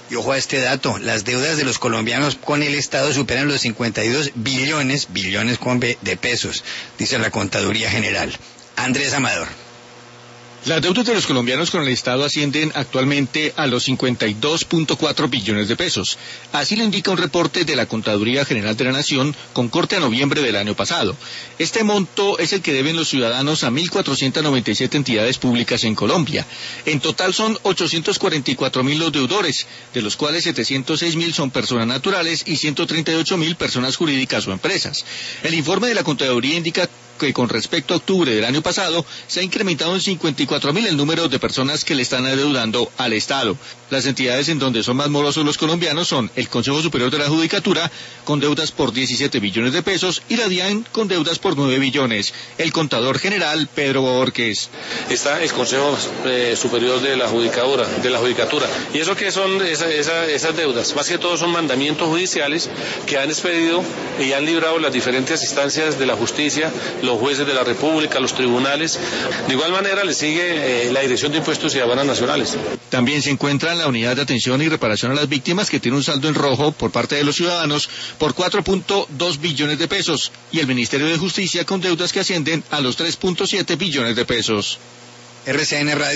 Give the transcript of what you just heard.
Y ojo a este dato, las deudas de los colombianos con el Estado superan los 52 billones con B de pesos, dice la Contaduría General. Andrés Amador. Las deudas de los colombianos con el Estado ascienden actualmente a los 52.4 billones de pesos. Así lo indica un reporte de la Contaduría General de la Nación con corte a noviembre del año pasado. Este monto es el que deben los ciudadanos a 1.497 entidades públicas en Colombia. En total son 844.000 los deudores, de los cuales 706.000 son personas naturales y 138.000 personas jurídicas o empresas. El informe de la Contaduría indica que con respecto a octubre del año pasado se ha incrementado en 54.000 el número de personas que le están adeudando al Estado. Las entidades en donde son más morosos los colombianos son el Consejo Superior de la Judicatura, con deudas por 17 billones de pesos, y la DIAN, con deudas por 9 billones. El contador general, Pedro Borges. Está el Consejo Superior de la Judicatura. ¿Y eso qué son esas deudas? Más que todo son mandamientos judiciales que han expedido y han librado las diferentes instancias de la justicia, los jueces de la República, los tribunales. De igual manera le sigue la Dirección de Impuestos y Aduanas Nacionales. También se encuentra la Unidad de Atención y Reparación a las Víctimas, que tiene un saldo en rojo por parte de los ciudadanos por 4.2 billones de pesos, y el Ministerio de Justicia con deudas que ascienden a los 3.7 billones de pesos. RCN Radio.